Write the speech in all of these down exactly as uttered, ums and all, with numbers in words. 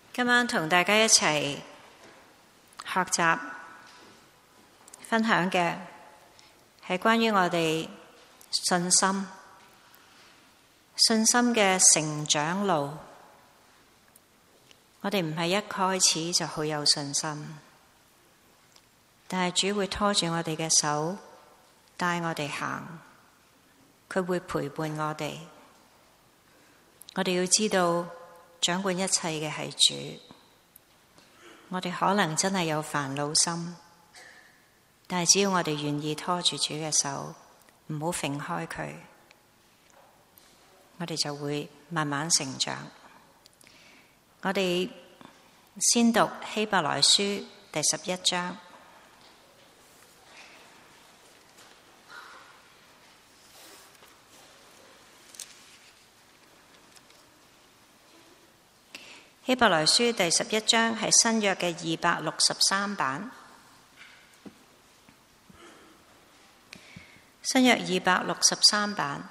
今晚同大家一齊學習分享嘅係關於我哋信心、信心嘅成長路。我哋唔係一開始就好有信心，但係主會拖住我哋嘅手，帶我哋行，佢會陪伴我哋。我哋要知道掌管一切嘅係主。我哋可能真係有煩惱心，但係只要我哋願意拖住主嘅手，唔好揈開佢，我哋就會慢慢成長。我哋先讀希伯來書第十一章。希伯來書第十一章係新約嘅二百六十三版，新約二百六十三版。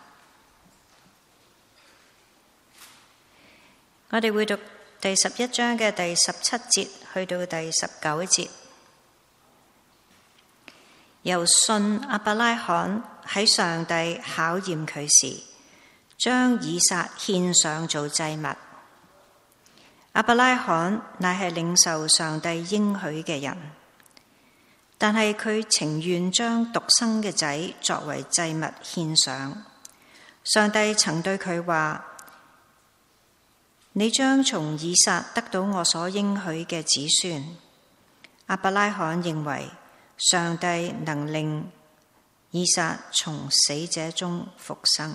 我哋會讀第十一章嘅第十七節去到第十九節。由信亞伯拉罕喺上帝考驗佢時，將以撒獻上做祭物。亞伯拉罕乃係領受上帝應許嘅人，但係佢情願將獨生嘅仔作為祭物獻上。上帝曾對佢話：你將從以撒得到我所應許嘅子孫。亞伯拉罕認為上帝能令以撒從死者中復生。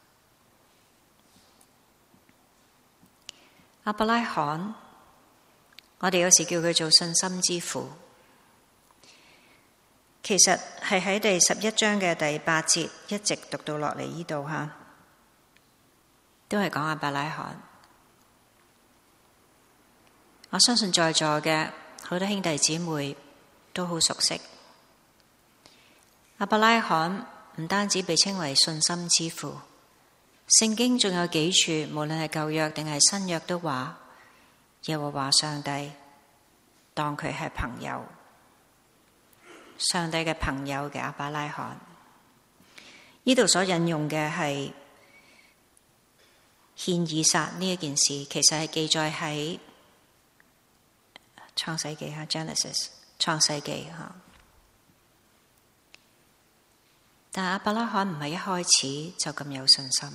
亞伯拉罕，我哋有時叫佢做信心之父，其實係喺第十一章嘅第八節一直讀到落嚟呢度吓，都係講亞伯拉罕。我相信在座嘅好多兄弟姊妹都好熟悉亞伯拉罕，唔單止被稱為信心之父。聖經仲有幾處，無論係舊約定係新約，都話耶和華上帝當佢係朋友，上帝嘅朋友嘅亞伯拉罕。呢度所引用嘅係獻以撒呢一件事，其實係記載喺創世記吓 Genesis 創世記吓。但亞伯拉罕唔係一開始就咁有信心。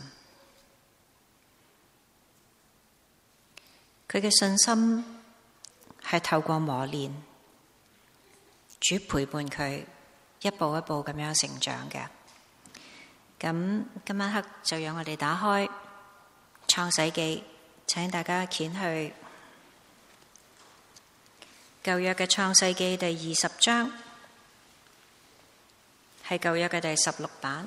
佢嘅信心係透過磨練，主陪伴佢一步一步咁樣成長嘅。咁今晚黑就讓我哋打開創世記，請大家掀去舊約嘅創世記第二十章，係舊約嘅第十六版。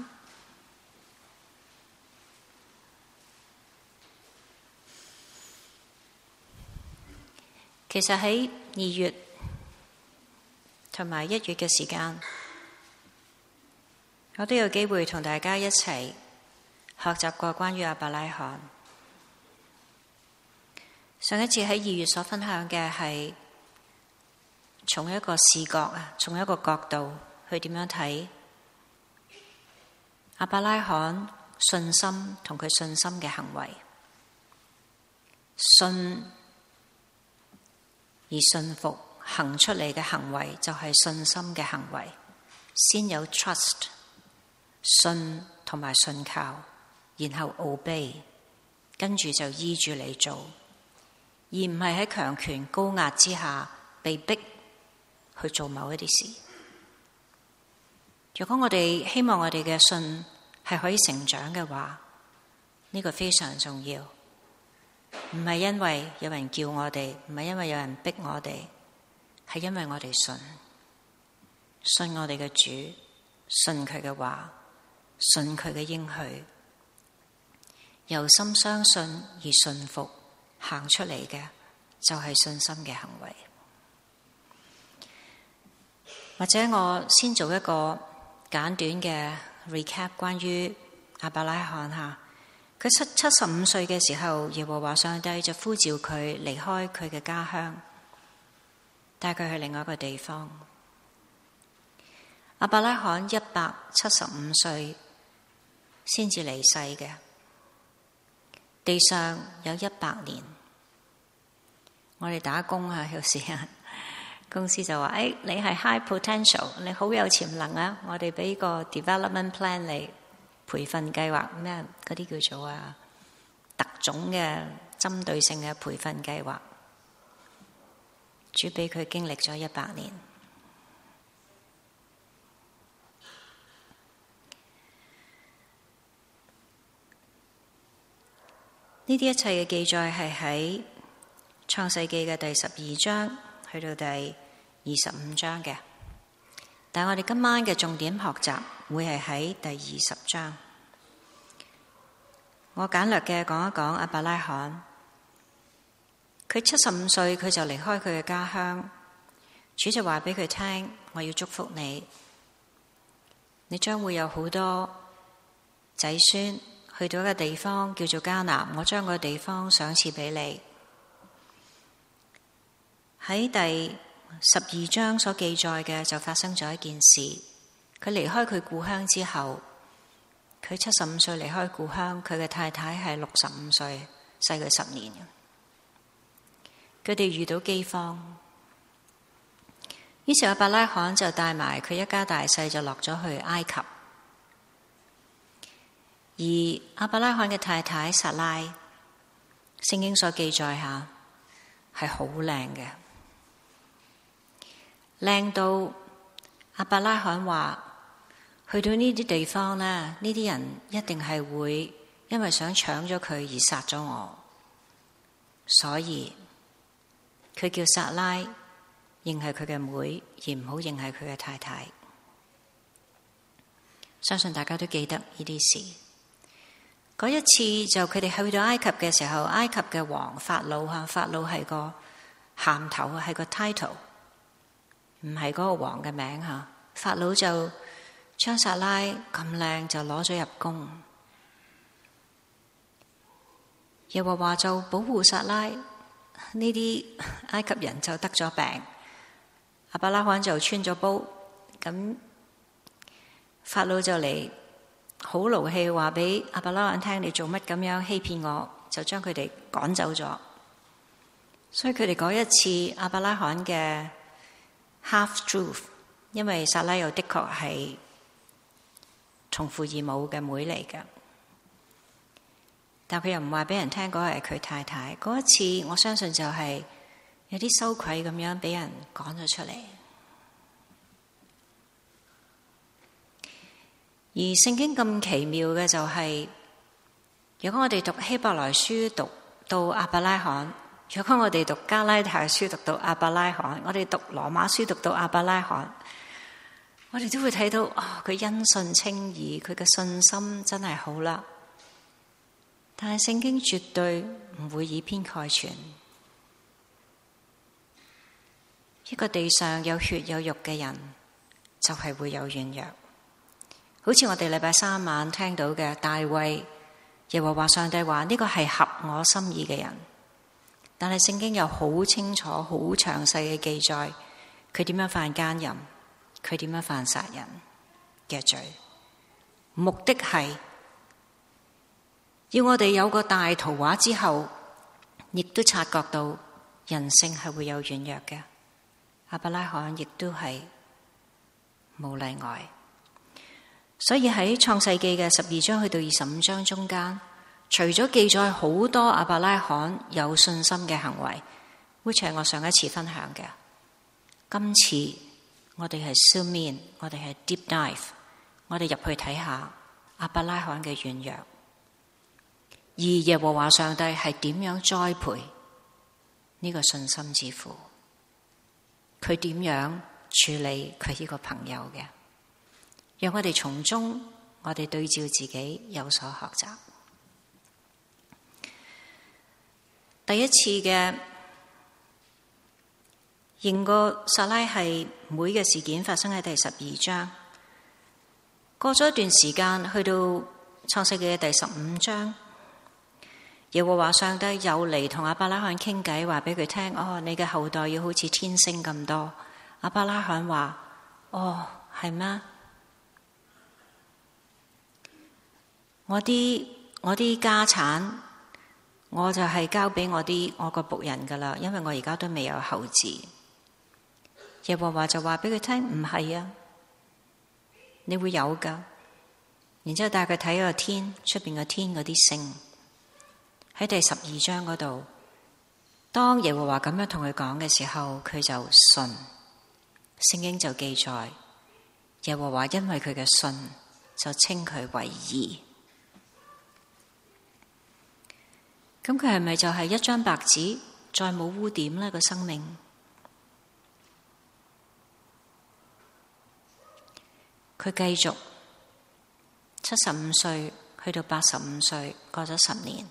其實喺二月同埋一月嘅時間，我都有機會同大家一齊學習過關於亞伯拉罕。上一次喺二月所分享嘅係從一個視角啊，從一個角度去點樣睇亞伯拉罕信心同佢信心嘅行為，信而信服行出嚟嘅行為就係信心嘅行為。先有 trust 信同埋信靠，然後 obey 跟住就依住你做，而唔係喺強權高壓之下被逼去做某一啲事。如果我哋希望我哋嘅信係可以成長嘅話，呢個非常重要。唔係因為有人叫我哋，唔係因為有人逼我哋，係因為我哋信，信我哋嘅主，信佢嘅話，信佢嘅應許，由心相信而信服，行出嚟嘅就係信心嘅行為。或者我先做一個簡短嘅 recap 關於亞伯拉罕吓。 佢七七十五歲嘅時候，耶和華上帝就呼召佢離開佢嘅家鄉，帶佢去另外一個地方。亞伯拉罕一百七十五歲先至離世嘅，地上有一百年。我哋打工啊，有時啊，公司就話：誒、哎，你係 high potential，你好有潛能啊！我哋俾個 development plan 你，培訓計劃咩？嗰啲叫做啊特種嘅針對性嘅培訓計劃。主俾佢經歷咗一百年。呢啲一切嘅記載係喺創世記嘅第十二章去到第二十五章嘅，但係我哋今晚嘅重點學習會係喺第二十章。我簡略嘅講一講亞伯拉罕，佢七十五歲佢就離開佢嘅家鄉，主就話俾佢聽：我要祝福你，你將會有好多仔孫。去到一個地方叫做迦南，我將個地方賞賜俾你。喺第十二章所記載嘅就發生咗一件事，佢離開佢故鄉之後，佢七十五歲離開故鄉，佢嘅太太係六十五歲，細佢十年。佢哋遇到饑荒，於是亞伯拉罕就帶埋佢一家大細就落咗去埃及。而亞伯拉罕嘅太太撒拉，聖經所記載下係好靚嘅，靚到亞伯拉罕話：去到呢啲地方呢，呢啲人一定係會因為想搶咗佢而殺咗我，所以佢叫撒拉認係佢嘅妹，而唔好認係佢嘅太太。相信大家都記得呢啲事。嗰一次就佢哋去到埃及嘅時候，埃及嘅王法老嚇，法老係個銜頭啊，係個 title， 唔係嗰個王嘅名嚇。法老就將撒拉咁靚就攞咗入宮，耶和華就保護撒拉，呢啲埃及人就得咗病，亞伯拉罕就穿咗煲，咁法老就嚟。好勞氣，話俾亞伯拉罕聽：你做乜咁樣欺騙我？就將佢哋趕走咗。所以佢哋嗰一次亞伯拉罕嘅 half truth， 因為撒拉又的確係同父異母嘅妹嚟嘅，但佢又唔話俾人聽嗰個係佢太太。嗰一次我相信就係有啲羞愧咁樣俾人趕咗出嚟。而聖經咁奇妙嘅就係、是，如果我哋讀希伯來書讀到亞伯拉罕，如果我哋讀加拉太書讀到亞伯拉罕，我哋讀羅馬書讀到亞伯拉罕，我哋都會睇到啊，佢、哦、因信稱義，佢嘅信心真係好啦。但係聖經絕對唔會以偏概全，一個地上有血有肉嘅人，就係、是、會有軟弱。好似我哋禮拜三晚聽到嘅大衛，耶和華上帝話呢個係合我心意嘅人，但係聖經有好清楚、好詳細嘅記載，佢點樣犯奸淫，佢點樣犯殺人嘅罪，目的係要我哋有個大圖畫之後，亦都察覺到人性係會有軟弱嘅。亞伯拉罕亦都係冇例外。所以喺創世記嘅十二章去到二十五章中間，除咗記載好多亞伯拉罕有信心嘅行為，which係我上一次分享嘅，今次我哋係 zoom in，我哋係 deep dive， 我哋入去睇下亞伯拉罕嘅軟弱，而耶和華上帝係點樣栽培呢個信心之父，佢點樣處理佢呢個朋友嘅。讓我哋從中，我哋對照自己有所學習。第一次嘅認過撒拉係妹嘅事件發生喺第十二章。過咗一段時間，去到創世記嘅第十五章， 耶和華上帝又嚟同亞伯拉罕傾偈，話俾佢聽：哦，你嘅後代要好似天星咁多。亞伯拉罕話：哦，係咩？我啲我啲家產，我就係交俾我啲我個僕人噶啦，因為我而家都未有後嗣。耶和華就話俾佢聽：唔係啊，你會有噶。然之後帶佢睇個天出邊個天嗰啲星。喺第十二章嗰度，當耶和華咁樣同佢講嘅時候，佢就信。聖經就記載，耶和華因為佢嘅信，就稱佢為義。咁佢係咪就係一張白紙，再冇污點呢？個生命，佢繼續七十五歲去到八十五歲，過咗十年，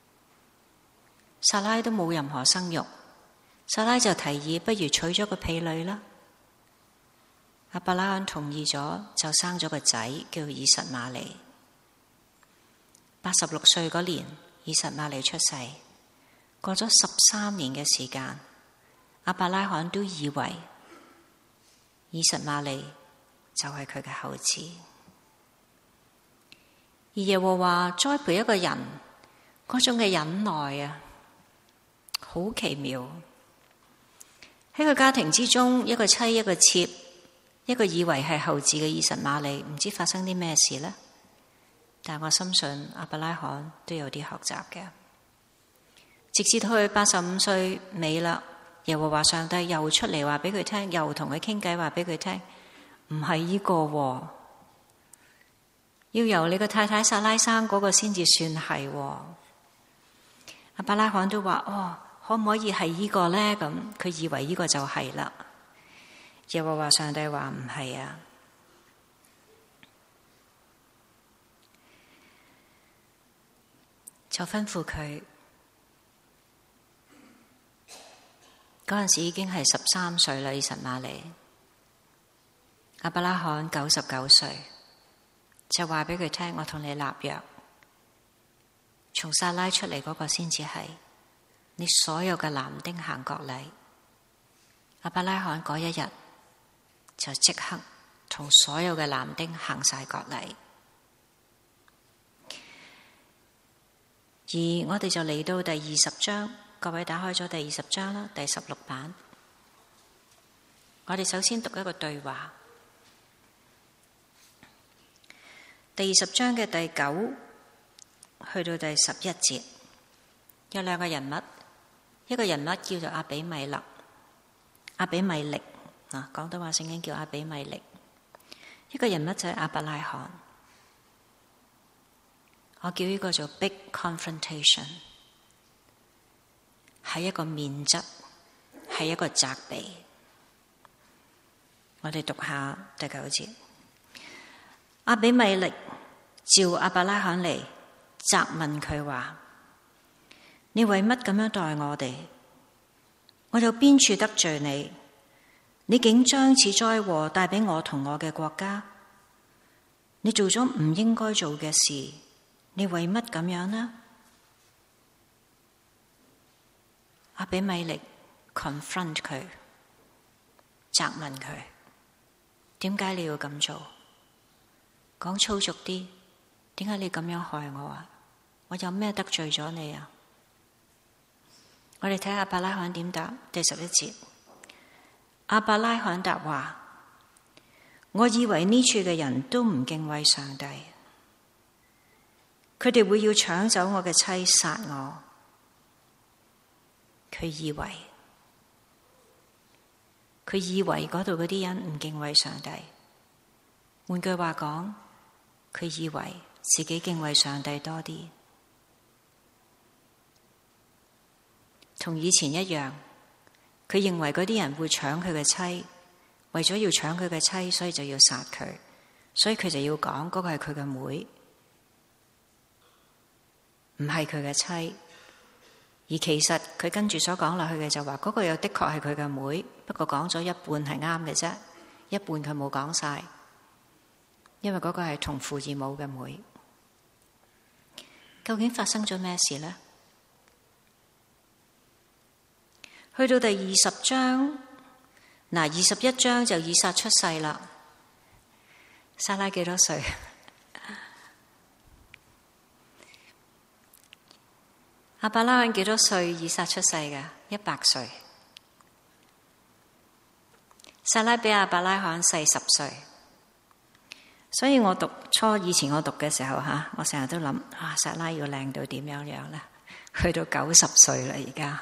撒拉都冇任何生育，撒拉就提議不如娶咗個婢女啦。亞伯拉罕同意咗，就生咗個仔叫以實瑪利。八十六歲嗰年，以實瑪利出世。過咗十三年嘅時間，亞伯拉罕都以為以實瑪利就係佢嘅後嗣。而耶和華栽培一個人嗰種嘅忍耐啊，好奇妙。喺個家庭之中，一個妻一個妾，一個以為係後嗣嘅以實瑪利，唔知發生啲咩事呢？但我深信亞伯拉罕都有啲學習嘅。直至到佢八十五歲尾啦，耶和華上帝又出嚟話俾佢聽，又同佢傾偈，話俾佢聽，唔係呢個喎，要由你個太太撒拉生嗰個先至算係喎。亞伯拉罕都話：哦，可唔可以係呢個呢？咁佢以為呢個就係啦。耶和華上帝話唔係啊，就吩咐佢。嗰陣時已經係十三歲啦，以實瑪利。亞伯拉罕九十九歲，就話俾佢聽：我同你立約，從撒拉出嚟嗰個先至係你所有嘅男丁行割禮。亞伯拉罕嗰一日就即刻同所有嘅男丁行晒割禮。而我哋就嚟到第二十章。各位打開咗第二十章啦，第十六版。我哋首先讀一個對話。第二十章嘅第九去到第十一節，有兩個人物，一個人物叫做阿比米勒，阿比米力啊，廣東話聖經叫阿比米力。一個人物就係亞伯拉罕，我叫呢個做 Big Confrontation。係一個面質，係一個責備。我哋讀下第九節。阿比米力召亞伯拉罕嚟，責問佢話：你為乜咁樣待我哋？我有邊處得罪你？你竟將此災禍帶俾我同我嘅國家？你做咗唔應該做嘅事，你為乜咁樣呢？阿比米力 confront 佢，責問佢：點解你要咁做？講粗俗啲，點解你咁樣害我啊？我有咩得罪咗你啊？我哋睇下亞伯拉罕點答，第十一節。亞伯拉罕答話：我以為呢處嘅人都唔敬畏上帝，佢哋會要搶走我嘅妻，殺我。佢以為，佢以為嗰度嗰啲人唔敬畏上帝。換句話講，佢以為自己敬畏上帝多啲。同以前一樣，佢認為嗰啲人會搶佢嘅妻，為咗要搶佢嘅妻，所以就要殺佢，所以佢就要講嗰個係佢嘅妹，唔係佢嘅妻。而其實佢跟住所講落去嘅就話，嗰個又的確係佢嘅妹，不過講咗一半係啱嘅啫，一半佢冇講晒，因為嗰個係同父異母嘅妹。究竟發生咗咩事呢？ 去到第二十章，嗱，二十一章就以撒出世啦。撒拉幾多歲？亞伯拉罕幾多歲？以撒出世嘅一百歲。撒拉比亞伯拉罕細十歲。所以我讀初以前我讀嘅時候吓，我成日都諗啊，撒拉要靚到點樣樣咧？去到九十歲啦，而家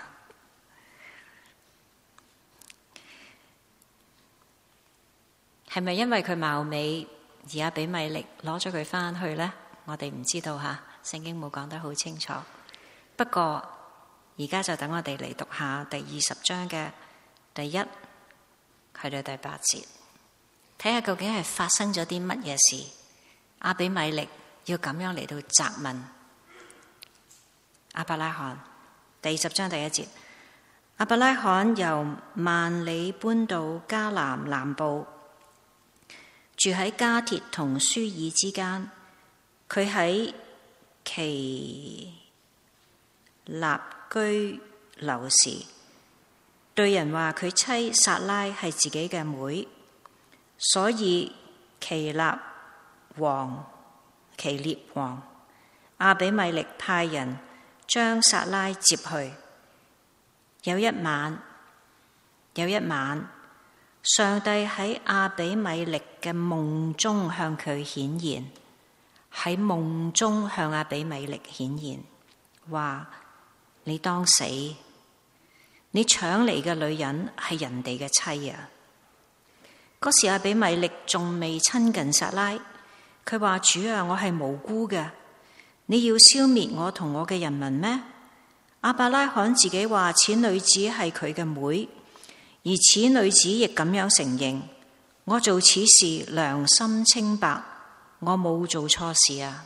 係咪因為佢貌美而亞比米勒攞咗佢翻去呢？我哋唔知道吓，聖經冇講得好清楚。不過而家就等我哋嚟讀下第二十章嘅第一去到第八節，睇下究竟係發生咗啲乜嘢事，亞比米勒要咁樣嚟到責問亞伯拉罕。第二十章第一節，亞伯拉罕由萬里搬到迦南南部，住喺加鐵同舒爾之間。佢喺其立居留時，對人話佢妻撒拉係自己嘅妹，所以其立王其列王亞比米勒派人將撒拉接去。有一晚，有一晚，上帝喺亞比米勒嘅夢中向佢顯現，喺夢中向亞比米勒顯現，話你當死，你搶嚟嘅女人係人哋嘅妻啊！嗰時亞比米勒仲未親近撒拉，佢話主啊，我係無辜嘅，你要消滅我同我嘅人民咩？亞伯拉罕自己話此女子係佢嘅妹，而此女子亦咁樣承認，我做此事良心清白，我冇做錯事啊。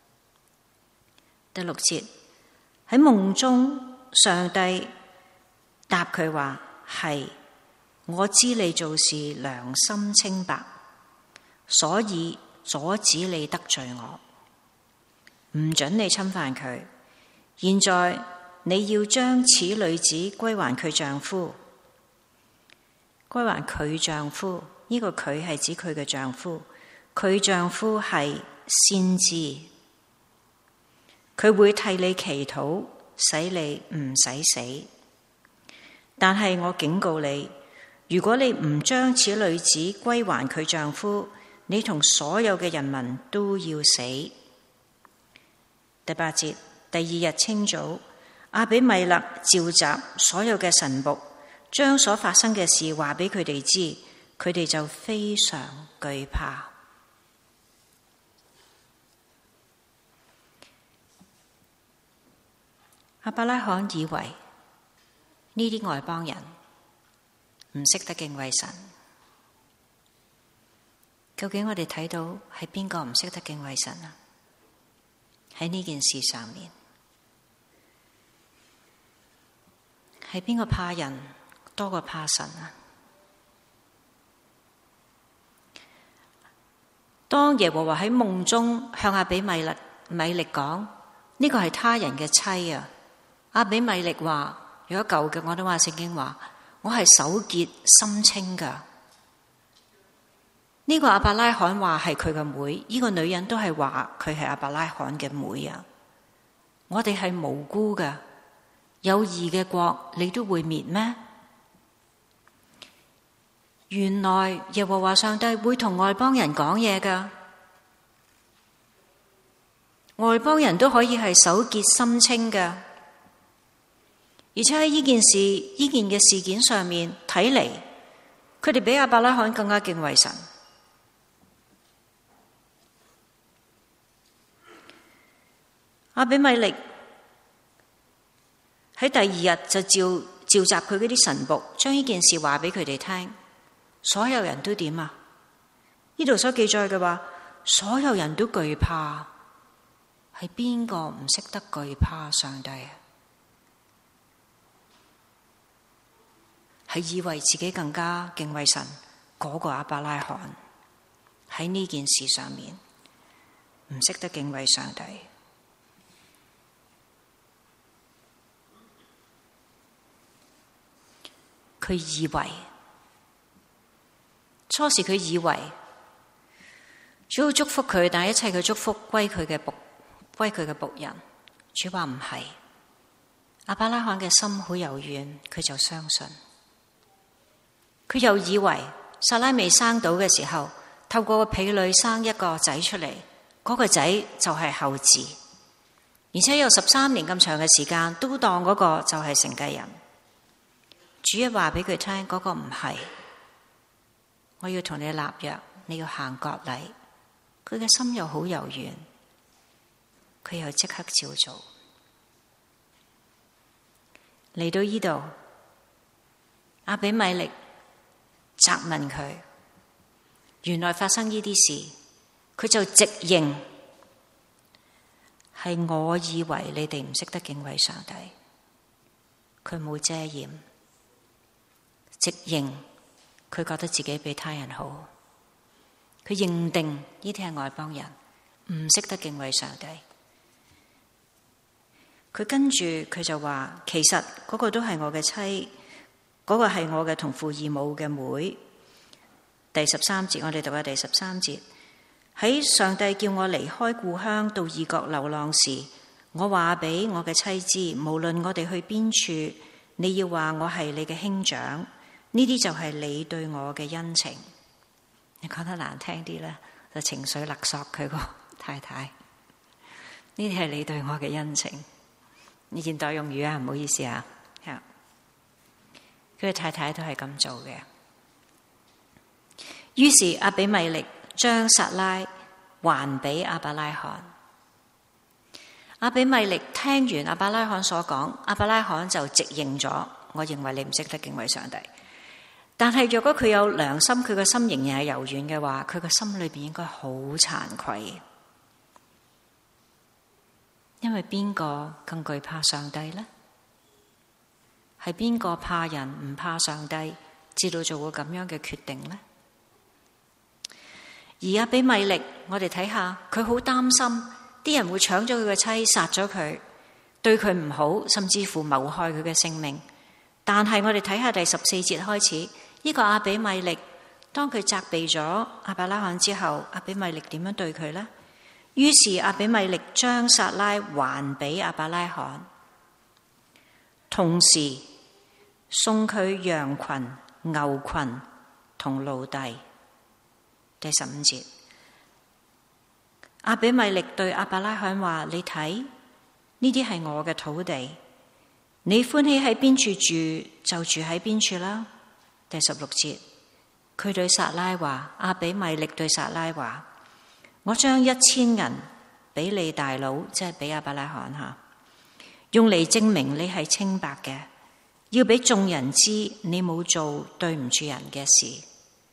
第六節，喺夢中上帝答佢話，係，我知你做事良心清白，所以阻止你得罪我，唔准你侵犯佢。現在你要將此女子歸還佢丈夫，歸還佢丈夫，呢個佢係指佢嘅丈夫，佢丈夫係先知，佢會替你祈禱，使你唔使死。但係我警告你，如果你唔將此女子歸還佢丈夫，你同所有嘅人民都要死。第八節，第二日清早，亞比米勒召集所有嘅臣僕，將所發生嘅事話俾佢哋知，佢哋就非常懼怕。亞伯拉罕以為呢啲外邦人唔識得敬畏神。究竟我哋睇到係邊個唔識得敬畏神啊？喺呢件事上面，係邊個怕人多過怕神啊？當耶和華喺夢中向亞比米勒米勒講呢個係他人嘅妻啊，亞比米勒話，如果舊嘅我都話聖經話，我係手潔心清噶。呢個亞伯拉罕話係佢嘅妹，呢個女人都係話佢係亞伯拉罕嘅妹啊！我哋係無辜噶，有義嘅國你都會滅咩？原來耶和華上帝會同外邦人講嘢噶，外邦人都可以係手潔心清噶，而且喺呢件事呢件嘅事件上面睇嚟，佢哋比亞伯拉罕更加敬畏神。亞比米勒喺第二日就召召集佢嗰啲臣僕，將呢件事話俾佢哋聽。所有人都點啊？呢度所記載嘅話，所有人都懼怕。係邊個唔識得懼怕上帝啊？係以為自己更加敬畏神嗰個亞伯拉罕，喺呢件事上面唔識得敬畏上帝。 佢以為初時佢以為主要祝福佢，但係一切嘅祝福歸佢嘅僕歸佢嘅僕人。主話唔係，亞伯拉罕嘅心好柔軟，佢就相信。佢又以為撒拉未生到嘅時候，透過個婢女生一個仔出嚟，嗰個仔就係後嗣，而且有十三年咁長嘅時間，都當嗰個就係承繼人。主一話俾佢聽，嗰個唔係，我要同你立約，你要行割禮。佢嘅心又好柔軟，佢又即刻照做。嚟到呢度，阿比米勒責問佢，原來發生呢啲事，佢就直認係我以為你哋唔識得敬畏上帝，佢冇遮掩，直認佢覺得自己比他人好，佢認定呢啲係外邦人，唔識得敬畏上帝。佢跟住佢就話，其實嗰個都係我嘅妻，嗰個係我嘅同父異母嘅妹。第十三節，我哋讀下第十三節。喺上帝叫我離開故鄉到異國流浪時，我話俾我嘅妻知，無論我哋去邊處，你要話我係你嘅兄長，呢啲就係你對我嘅恩情。你講得難聽啲咧，就情緒勒索佢個太太。呢啲係你對我嘅恩情。你現代用語啊，唔好意思啊。佢嘅太太都係咁做嘅。於是阿比米勒將撒拉還俾亞伯拉罕。阿比米勒聽完亞伯拉罕所講，亞伯拉罕就直認咗，我認為你唔識得敬畏上帝。但係若果佢有良心，佢個心仍然係柔軟嘅話，佢個心裏邊應該好慚愧。因為邊個更懼怕上帝呢？係邊個怕人唔怕上帝，至到做過咁樣嘅決定呢？而阿比米勒，我哋睇下，佢好擔心啲人會搶咗佢嘅妻，殺咗佢，對佢唔好，甚至乎謀害佢嘅性命。但係我哋睇下第十四節開始，呢個阿比米勒，當佢責備咗亞伯拉罕之後，阿比米勒點樣對佢呢？於是阿比米勒將撒拉還俾亞伯拉罕，同時送佢羊群、牛群同奴隸。第十五節，阿比米勒對亞伯拉罕話：你睇，呢啲係我嘅土地，你歡喜喺邊處住就住喺邊處啦。第十六節，佢對撒拉話：阿比米勒對撒拉話，我將一千銀俾你大佬，即係俾亞伯拉罕吓，用嚟證明你係清白嘅，要俾眾人知你冇做對唔住人嘅事。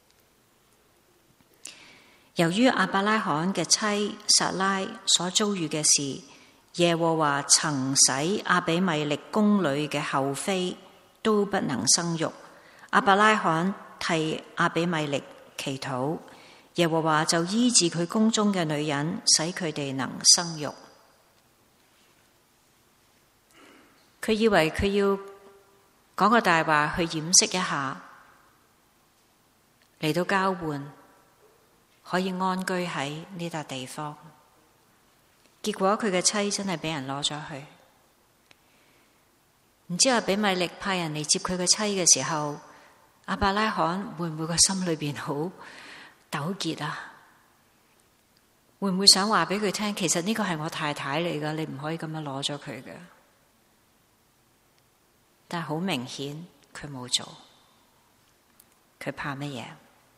由於亞伯拉罕嘅妻撒拉所遭遇嘅事，耶和華曾使亞比米勒宮裏嘅后妃都不能生育。亞伯拉罕替亞比米勒祈禱，耶和華就醫治佢宮中嘅女人，使佢哋能生育。佢以為佢要講個大話去掩飾一下，嚟到交換，可以安居喺呢笪地方。結果佢嘅妻真係俾人攞咗去。唔知亞比米勒派人嚟接佢嘅妻嘅時候，亞伯拉罕會唔會個心裏邊好糾結啊？會唔會想話俾佢聽，其實呢個係我太太嚟噶，你唔可以咁樣攞咗佢嘅？但係好明顯佢冇做。佢怕乜嘢？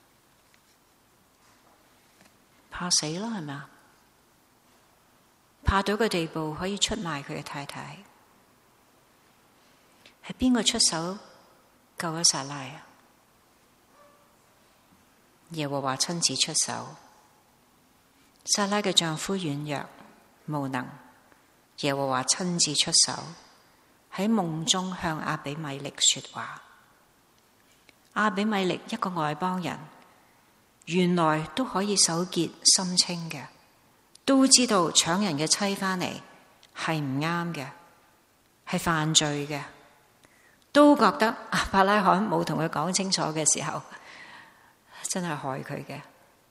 怕死咯，係咪啊？怕到個地步可以出賣佢嘅太太。係邊個出手救咗撒拉啊？耶和華親自出手。撒拉嘅丈夫軟弱無能，耶和華親自出手，喺夢中向阿比米勒說話。阿比米勒一個外邦人，原來都可以手潔心清嘅，都知道搶人嘅妻翻嚟係唔啱嘅，係犯罪嘅。 都覺得亞伯拉罕冇同佢講清楚嘅時候，真係害佢嘅。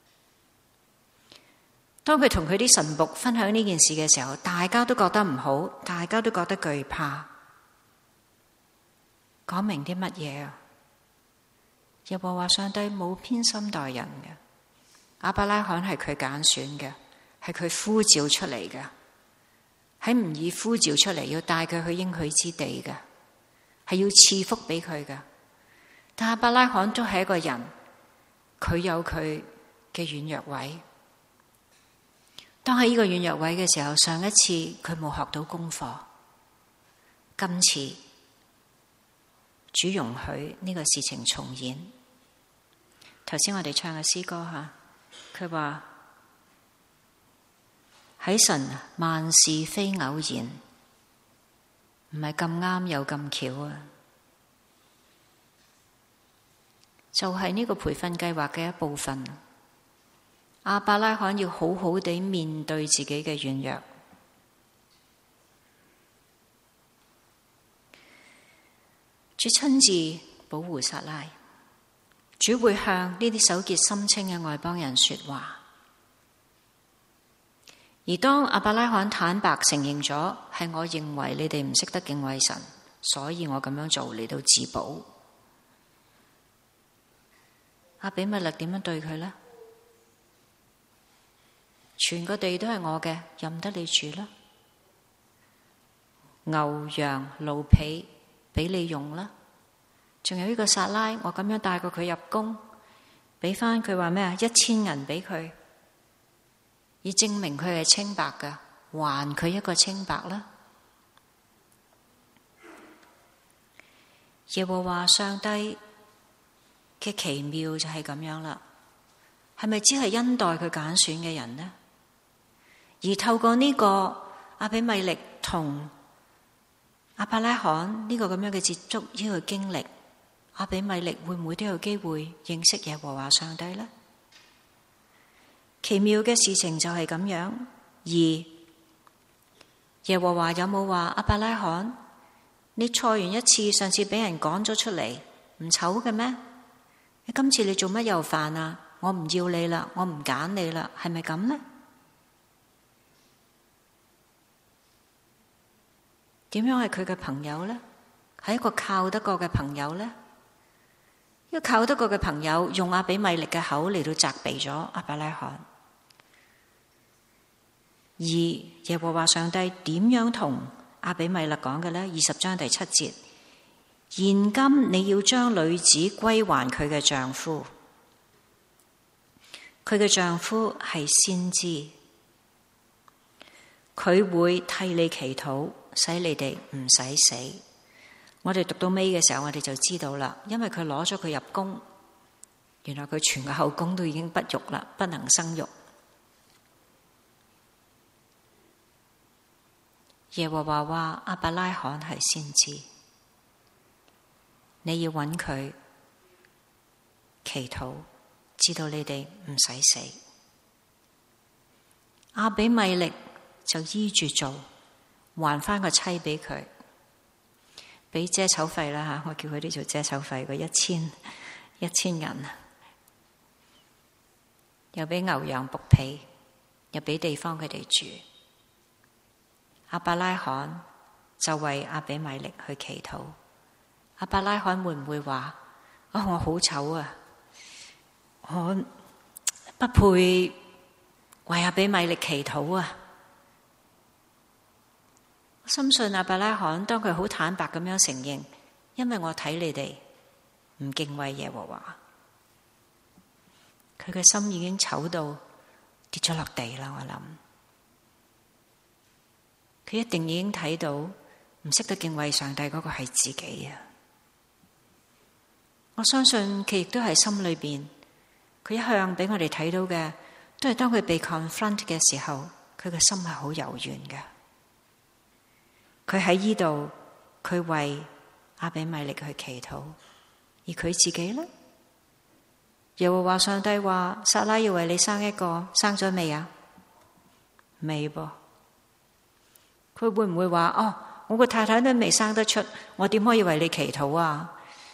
當佢同佢啲臣僕分享呢件事嘅時候，大家都覺得唔好，大家都覺得懼怕。講明啲乜嘢啊？耶和華上帝冇偏心待人嘅，亞伯拉罕係佢揀選嘅，係佢呼召出嚟嘅，喺唔易呼召出嚟，要帶佢去應許之地嘅，係要賜福俾佢嘅。但亞伯拉罕都係一個人，佢有佢嘅軟弱位。當喺呢個軟弱位嘅時候，上一次佢冇學到功課，今次主容許呢個事情重演。頭先我哋唱嘅詩歌吓，佢話喺神萬事非偶然，唔係咁啱又咁巧啊！就係呢個培訓計劃嘅一部分。亞伯拉罕要好好地面對自己嘅軟弱。主親自保護撒拉，主會向呢啲手潔心清嘅外邦人說話。而當亞伯拉罕坦白承認咗，係我認為你哋唔識得敬畏神，所以我咁樣做嚟到自保。阿比米勒點樣對佢呢？全個地都係我嘅，任得你住啦。牛羊驢婢俾你用啦。仲有呢個撒拉，我咁樣帶過佢入宮，俾翻佢話咩啊？一千銀俾佢，以證明佢係清白㗎，還佢一個清白啦。耶和華上帝嘅奇妙就係咁樣啦，係咪只係恩待佢揀選嘅人呢？而透過呢個亞比米勒同亞伯拉罕呢個咁樣嘅接觸，呢個經歷，亞比米勒會唔會都有機會認識耶和華上帝呢？奇妙嘅事情就係咁樣。而耶和華有冇話亞伯拉罕，你錯完一次，上次俾人趕咗出嚟，唔醜嘅咩？今次你做乜又犯啊？我唔要你啦，我唔揀你啦，係咪咁呢？點樣係佢嘅朋友呢？係一個靠得過嘅朋友呢？一個靠得過嘅朋友用亞比米勒嘅口嚟到責備咗亞伯拉罕。而耶和華上帝點樣同亞比米勒講嘅呢？二十章第七節，現今你要將女子歸還佢嘅丈夫，佢嘅丈夫係先知，佢會替你祈禱，使你哋唔使死。我哋讀到尾嘅時候，我哋就知道啦，因為佢攞咗佢入宮，原來佢全個後宮都已經不育啦，不能生育。耶和華話亞伯拉罕係先知，你要揾佢祈禱，知道你哋唔使死。亞比米勒就依住做，還翻個妻俾佢，俾遮醜費啦吓，我叫佢哋做遮醜費，個一千一千銀，又俾牛羊僕婢，又俾地方佢哋住。亞伯拉罕就為亞比米勒去祈禱。亞伯拉罕會唔會話：哦，我好醜啊，我不配為亞比米勒祈禱啊？我深信亞伯拉罕當佢好坦白咁樣承認，因為我睇你哋唔敬畏耶和華，佢嘅心已經醜到跌咗落地啦。我諗佢一定已經睇到唔識得敬畏上帝嗰個係自己啊！我相信佢亦都係心裏邊，佢一向俾我哋睇到嘅，都係當佢被 confront 嘅時候，佢嘅心係好柔軟嘅。佢喺呢度，佢為亞比米勒去祈禱，而佢自己呢？耶和華上帝話撒拉要為你生一個，生咗未啊？未噃。佢會唔會話哦？ 我個太太都未生得出，我點可以為你祈禱啊？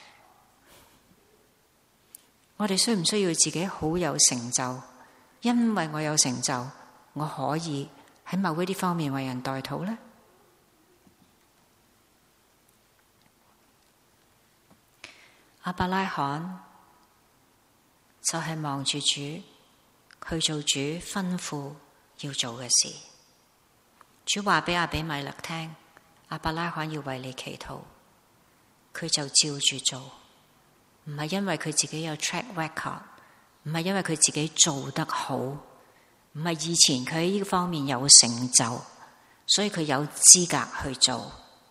我哋需唔需要自己好有成就？因為我有成就，我可以喺某一啲方面為人代禱呢？亞伯拉罕就係望住主去做主吩咐要做嘅事。主話俾亞比米勒聽，亞伯拉罕要為你祈禱，佢就照住做，唔係因為佢自己有 track record， 唔係因為佢自己做得好，唔係以前佢喺呢方面有成就，所以佢有資格去做。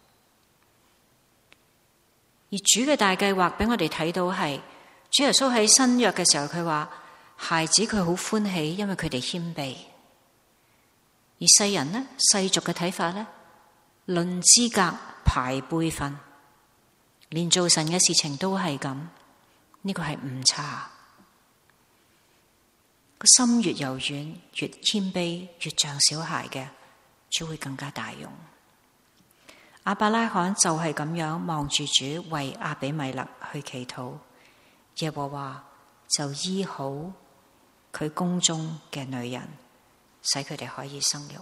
而主嘅大計劃俾我哋睇到係，主耶穌喺新約嘅時候，佢話孩子佢好歡喜，因為佢哋謙卑。而世人呢，世俗嘅睇法呢，論資格排輩分，連做神嘅事情都係咁，呢個係誤差。個心越柔軟，越謙卑，越像小孩嘅，主會更加大用。亞伯拉罕就係咁樣望住主為亞比米勒去祈禱，耶和華就醫好佢宮中嘅女人，使佢哋可以生育。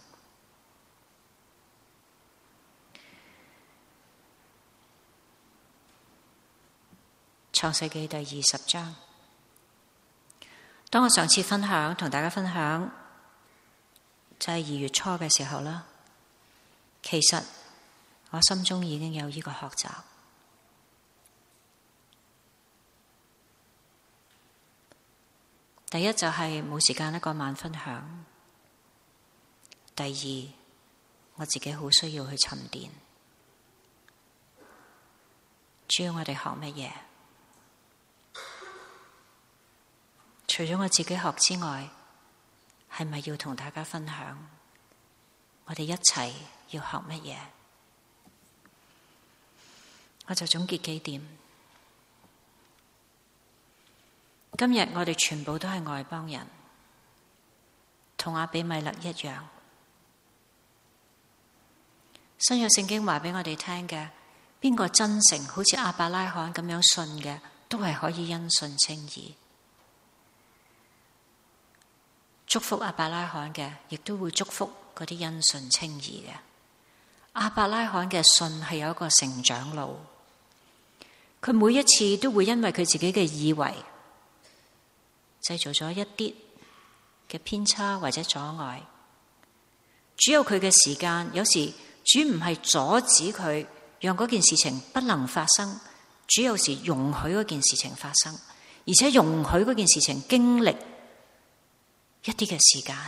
創世記第二十章，當我上次分享同大家分享就係二月初嘅時候啦，其實我心中已經有呢個學習。第一就係冇時間一個晚分享，第二我自己好需要去沉澱。主要我哋學乜嘢？除咗我自己學之外，係咪要同大家分享？我哋一齊要學乜嘢？我就總結幾點。今日我哋全部都係外邦人，同亞比米勒一樣。新約聖經話俾我哋聽嘅，邊個真誠好似亞伯拉罕咁樣信嘅，都係可以因信稱義。祝福亞伯拉罕嘅，亦都會祝福嗰啲因信稱義嘅。亞伯拉罕嘅信係有一個成長路。佢每一次都會因為佢自己嘅以為製造咗一啲嘅偏差或者阻礙，主有佢嘅時間，有時主唔係阻止佢，讓嗰件事情不能發生，主有時容許嗰件事情發生，而且容許嗰件事情經歷一啲嘅時間，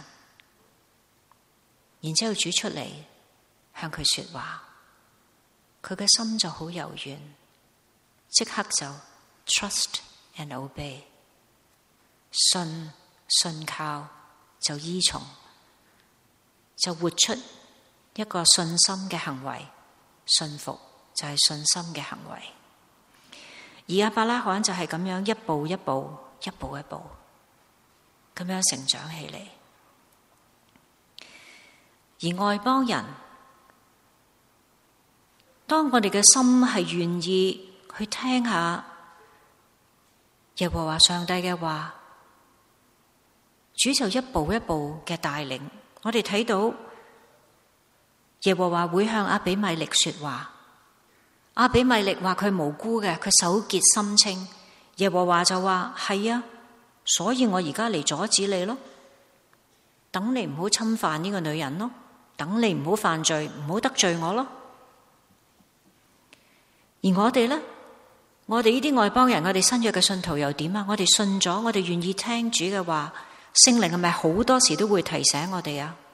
然之後主出嚟向佢說話，佢嘅心就好柔軟。即刻就 trust and obey， 信信靠就依從，就活出一個信心嘅行為，信服就係信心嘅行為。而亞伯拉罕就係咁樣一步一步、一步一步咁樣成長起嚟。而外邦人，當我哋嘅心係願意去聽下耶和華上帝嘅話，主就一步一步嘅帶領。我哋睇到耶和華會向亞比米勒說話，亞比米勒話佢無辜嘅，佢手潔心清。耶和華就話係啊，所以我而家嚟阻止你咯，等你唔好侵犯呢個女人咯，等你唔好犯罪，唔好得罪我咯。而我哋呢？我哋呢啲外邦人，我哋新約嘅信徒又點啊？我哋信咗，我哋願意聽主嘅話，聖靈係咪好多時都會提醒我哋啊？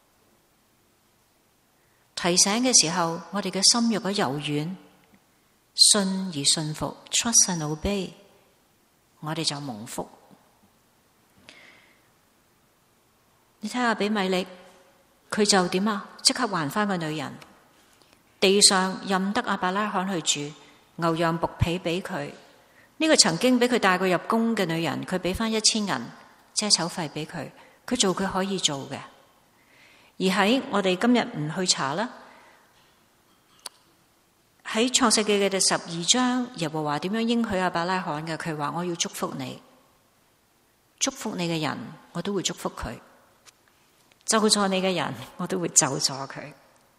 提醒嘅時候，我哋嘅心若果柔軟，信而信服 ，trust and obey， 我哋就蒙福。你睇下比米勒，佢就點啊？即刻還翻個女人，地上任得亞伯拉罕去住。牛羊僕婢俾佢，呢、這個曾經俾佢帶過入宮嘅女人，佢俾翻一千銀遮醜費俾佢，佢做佢可以做嘅。而喺我哋今日唔去查啦， 喺創世記嘅第十二章，耶和華點樣應許亞伯拉罕嘅？佢話我要祝福你，祝福你嘅人，我都會祝福佢；咒詛你嘅人，我都會咒詛佢。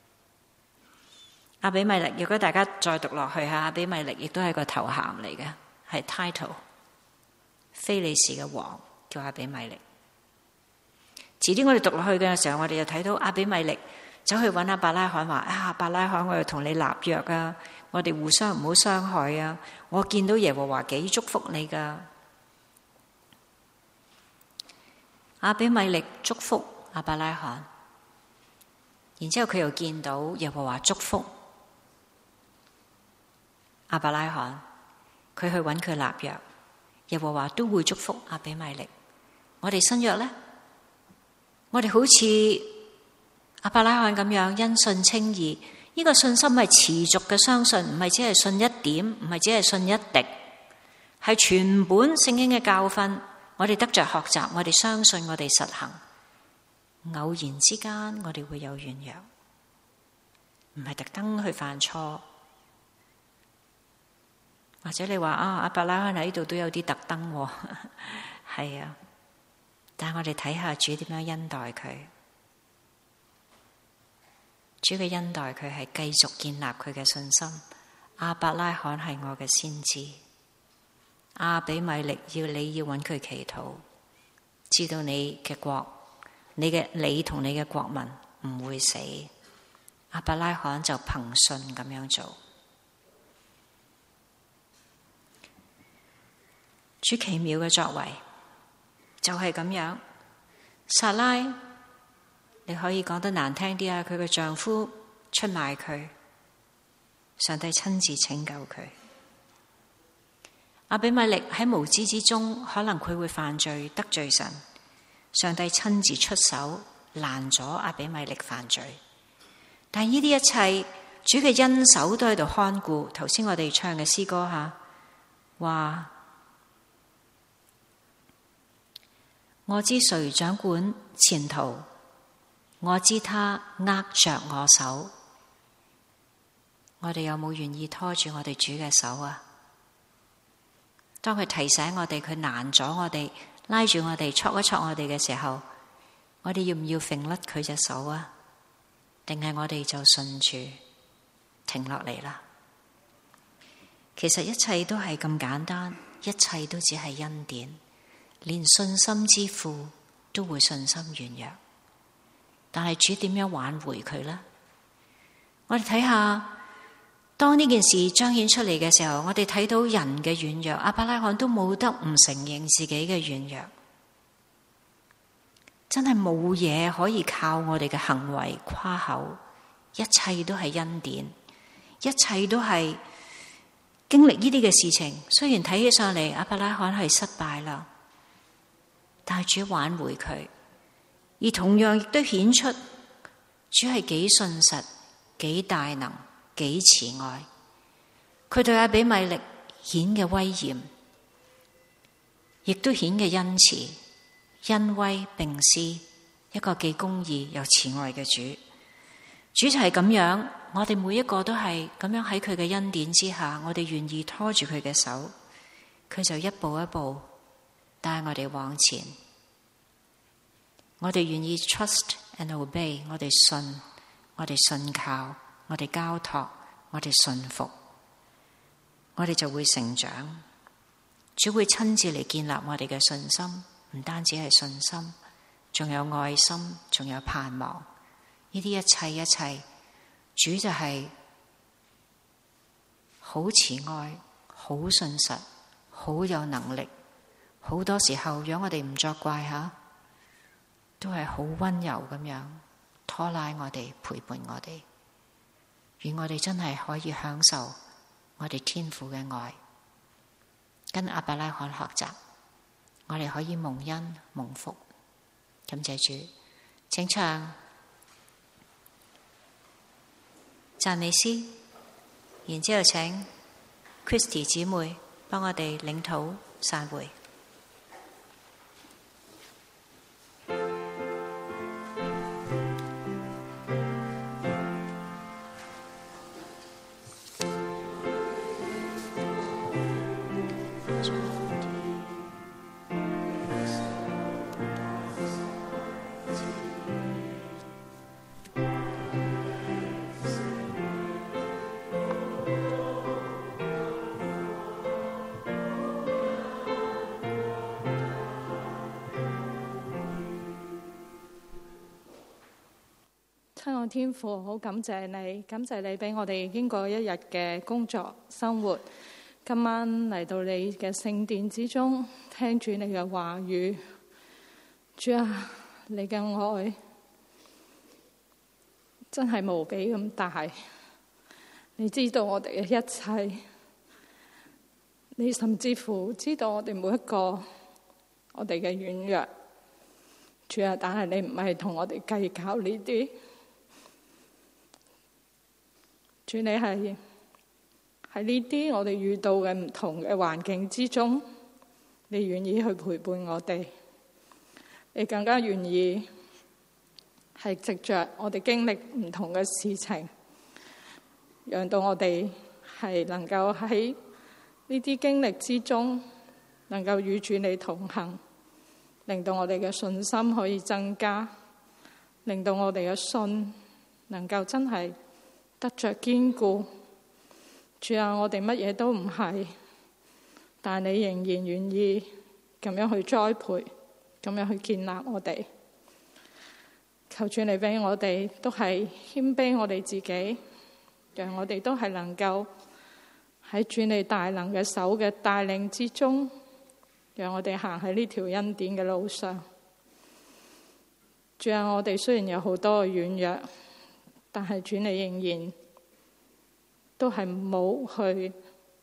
亞比米勒，如果大家再讀落去吓，亞比米勒亦都係個頭銜嚟嘅，係 title， 非利士嘅王叫亞比米勒。遲啲我哋讀落去嘅時候，我哋就睇到亞比米勒走去揾亞伯拉罕話：啊，亞伯拉罕，我要同你立約啊，我哋互相唔好傷害啊！我見到耶和華幾祝福你噶。亞比米勒祝福亞伯拉罕，然之後佢又見到耶和華祝福亞伯拉罕，佢去揾佢立約，耶和華都會祝福亞比米勒。我哋新約呢，我哋好似亞伯拉罕咁樣因信稱義，呢個信心係持續嘅相信，唔係只係信一點，唔係只係信一滴，係全本聖經嘅教訓。我哋得着學習，我哋相信，我哋實行。偶然之間，我哋會有軟弱，唔係特登去犯錯。或者你話啊，亞伯拉罕喺呢度都有啲特登，係啊。但係我哋睇下主點樣恩待佢。主嘅恩待佢係繼續建立佢嘅信心。亞伯拉罕係我嘅先知，亞比米勒要你要揾佢祈禱，知道你嘅國，你嘅你同你嘅國民唔會死。亞伯拉罕就憑信咁樣做。主奇妙嘅作為就係咁樣。撒拉，你可以講得難聽啲啊，佢嘅丈夫出賣佢，上帝親自拯救佢。亞比米勒喺無知之中，可能佢會犯罪得罪神，上帝親自出手攔咗亞比米勒犯罪。但係呢啲一切，主嘅恩手都喺度看顧。頭先我哋唱嘅詩歌吓，話我知誰掌管前途，我知他握着我手。我哋有冇願意拖住我哋主嘅手啊？當佢提醒我哋，佢攔咗我哋，拉住我哋，戳一戳我哋嘅時候，我哋要唔要揈甩佢隻手啊？定係我哋就順住停落嚟啦？其實一切都係咁簡單，一切都只係恩典。連信心之父都會信心軟弱，但係主點樣挽回佢呢？我哋睇下，當呢件事彰顯出嚟嘅時候，我哋睇到人嘅軟弱，亞伯拉罕都冇得唔承認自己嘅軟弱，真係冇嘢可以靠我哋嘅行為誇口，一切都係恩典，一切都係經歷呢啲嘅事情。雖然睇起上嚟亞伯拉罕係失敗啦，但係主挽回佢，而同樣亦都顯出主係幾信實、幾大能、幾慈愛。佢對亞比米勒顯嘅威嚴，亦都顯嘅恩慈、恩威並施，一個既公義又慈愛嘅主。主就係咁樣，我哋每一個都係咁樣喺佢嘅恩典之下，我哋願意拖住佢嘅手，佢就一步一步帶我哋往前，我哋願意 trust and obey， 我哋信，我哋信靠，我哋交託，我哋信服，我哋就會成長。主會親自嚟建立我哋嘅信心，唔單止係信心，仲有愛心，仲有盼望。呢啲一切一切，主就係好慈愛，好信實，好有能力。好多時候，讓我哋唔作怪吓，都係好溫柔咁樣拖拉我哋，陪伴我哋，願我哋真係可以享受我哋天父嘅愛，跟亞伯拉罕學習，我哋可以蒙恩蒙福。感謝主，請唱讚美詩，然之後請 Christy 姊妹幫我哋領禱散會。 親愛天父，好感謝你，感謝你俾我哋經過一日嘅工作生活，今晚嚟到你嘅聖殿之中，聽住你嘅話語。主啊，你嘅愛真係無比咁大，你知道我哋嘅一切，你甚至乎知道我哋每一個我哋嘅軟弱。主啊，但係你唔係同我哋計較呢啲。主，你係喺呢啲我哋遇到嘅唔同嘅環境之中，你願意去陪伴我哋，你更加願意係藉着我哋經歷唔同嘅事情，讓到我哋係能夠喺呢啲經歷之中，能夠與主你同行，令到我哋嘅信心可以增加，令到我哋嘅信能夠真係得着堅固。主啊，我哋乜嘢都唔係，但你仍然願意咁樣去栽培，咁樣去建立我哋。求主你俾我哋都係謙卑我哋自己，讓我哋都係能夠喺主你大能嘅手嘅帶領之中，讓我哋行喺呢條恩典嘅路上。主啊，我哋雖然有好多嘅軟弱，但係主你仍然都係冇去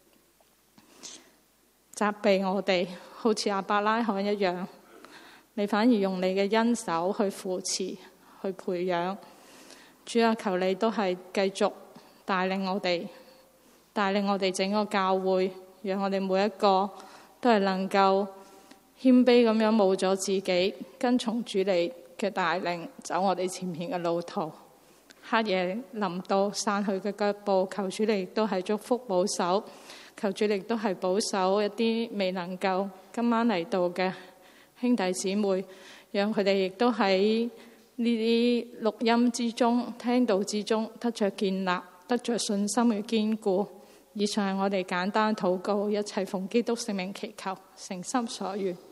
責備我哋，好似亞伯拉罕一樣，你反而用你嘅恩手去扶持、去培養。主啊，求你都係繼續帶領我哋，帶領我哋整個教會，讓我哋每一個都係能夠謙卑咁樣冇咗自己，跟從主你嘅帶領，走我哋前面嘅路途。黑夜臨到散去嘅腳步，求主你亦都係祝福保守，求主你亦都係保守一啲未能夠今晚嚟到嘅兄弟姊妹，讓佢哋亦都喺呢啲錄音之中、聽道之中得着建立，得着信心嘅堅固。以上係我哋簡單禱告，一切奉基督聖名祈求，誠心所願。